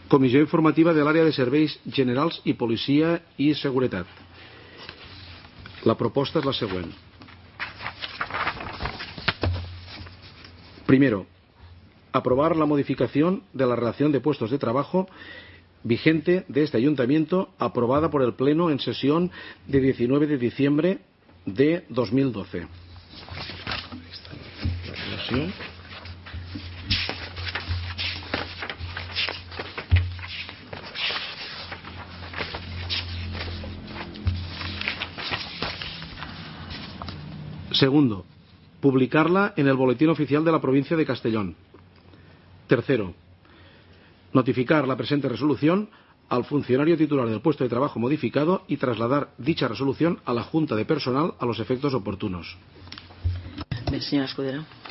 Comissió informativa de l'àrea de serveis generals i policia i seguretat. La proposta es la següent. Primero, aprobar la modificación de la relación de puestos de trabajo vigente de este ayuntamiento, aprobada por el Pleno en sesión de 19 de diciembre de 2012. Segundo, publicarla en el Boletín Oficial de la Provincia de Castellón. Tercero, notificar la presente resolución al funcionario titular del puesto de trabajo modificado y trasladar dicha resolución a la Junta de Personal a los efectos oportunos. Bien, señora Escudero.